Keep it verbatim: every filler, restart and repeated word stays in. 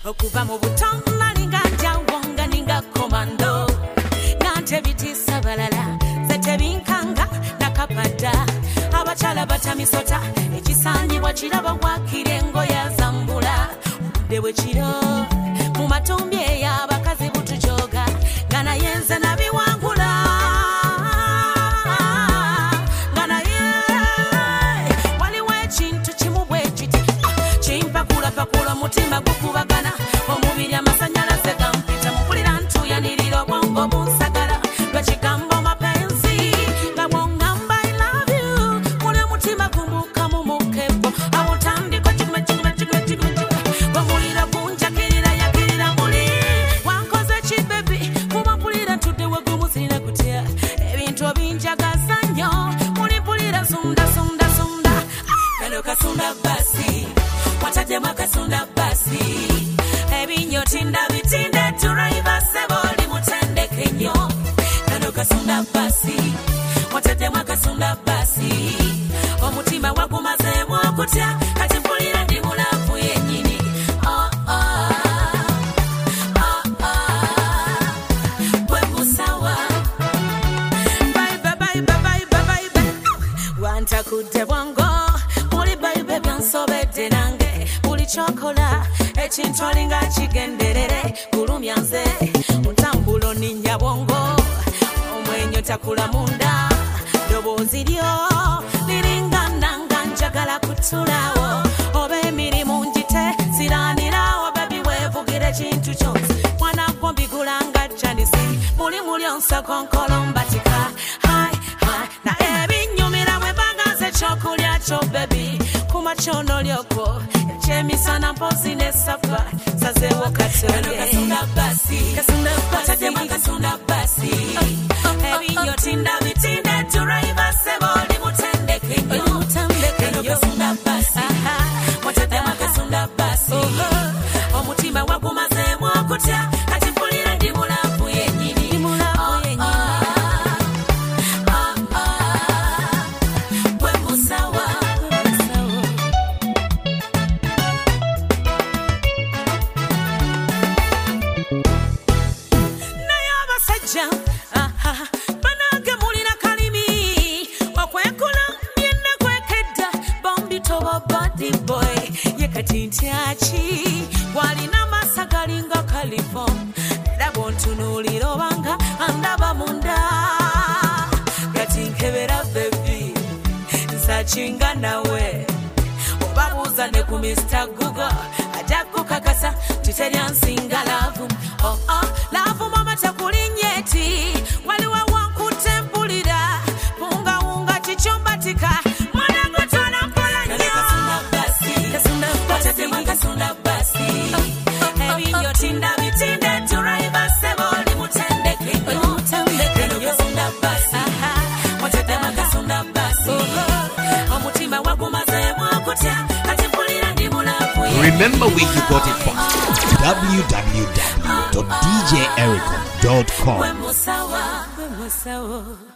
okuva mu buto nalinga njawonga ninga komando nante bitisa balala zetebinkanga nakapada abachala batamisota ekisanyibwa kiraba wakirengo ya zambula dewe kiro mu matumbi y'abakazi butujoga ngana yenza nabiwangula ngana ye waliwo ekintu kimu bwe kiti kimpakula pakula mutima gukubagana omubiri amasanyalaze gampita mpulira ntuyanirira obwongo bunsagala lwekigambo mapenzi gabwongamba I love you muli mutima gumbuka mu mukebo awutandiko kiguma kiguma kiguma kiguma bamulira kunjakirira yakirira muli wankoze ki baby kuba mpulira ntudde wegumusirina kutya ebintu obinjagaza nnyo muli mpulira sunda sunda sunda kano kasunda basi watajema kasunda basi ebinyoti ndabitinde turaiva seboli mutendeke nnyo kano kasunda basi watajema kasunda basi omutima wagumazeemu okutya kati mpulira ndi mulavu yennyini oh, oh, oh, oh. Gwe musawa baibe baibe baibe baibe wantakudde bwango muli baibe byansobedde nange buli kyokola ekintu olinga kigenderere kulumya nze mutambulo ninnya bwongo omwenyo takula munda ddoboozi lyo liringa nanga njagala kutulawo oba emirimu njite siranirawo bebi weevugira ekintu kyonse mwana gwo mbigulanga janisi muli mulyonsa konkolo mbatika hai hai na ebinyumira bwe bagaze ekyokulya kyo bebi kumakyono lyokwo ekyemisana mpozi nesafa sazeewo katonde kasunda basi kasunda basi kasunda basi ebinyoti ndabitinde turaiva seboli mutendeke nnyo kasunda basi watatema kasunda basi omutima wagumazeemu okutya kati mpulira ndi mulavu yennyini gwe musawa naye abasajja banange mulina kalimi okwekula yenna kwekedda bombitoba body boy yekati ntyaki walina masa galinga kalifon era bwontunuulira obanga andaba munda kati nkebera bebi nsakinga nawe obabuuza ne ku mister Google ajja kukakasa tuteryansinga laavu oh, oh, laavu mama takulinyeti waliwo wankute mpulira pungawunga kikyombatika mwanango twala mpola nnyo kasunda basi kasunda basi ebinyoti ndabitinde turaiva seboli mutendeke nnyo kasunda basi watetema kasunda basi omutima wagumazeemu okutya kati mpulira ndi mulavu Remember where you got it from. w w w dot d j ericom dot com. Gwe musawa, gwe musawa.